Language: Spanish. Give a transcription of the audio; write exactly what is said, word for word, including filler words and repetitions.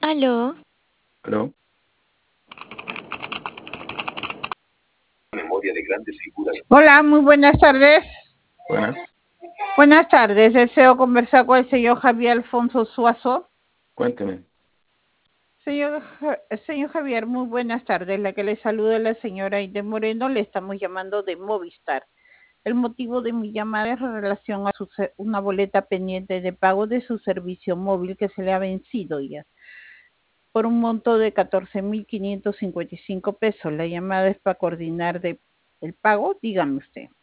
Aló, ¿Aló? Memoria de grandes figuras. Hola, muy buenas tardes. Buenas, Buenas tardes, deseo conversar con el señor Javier Alfonso Suazo. cuénteme. Señor, Ja- señor Javier, muy buenas tardes. La que le saluda es la señora Aide Moreno, le estamos llamando de Movistar. El motivo de mi llamada es en relación a su se- una boleta pendiente de pago de su servicio móvil que se le ha vencido ya, por un monto de catorce mil quinientos cincuenta y cinco pesos. La llamada es para coordinar de, el pago, dígame usted.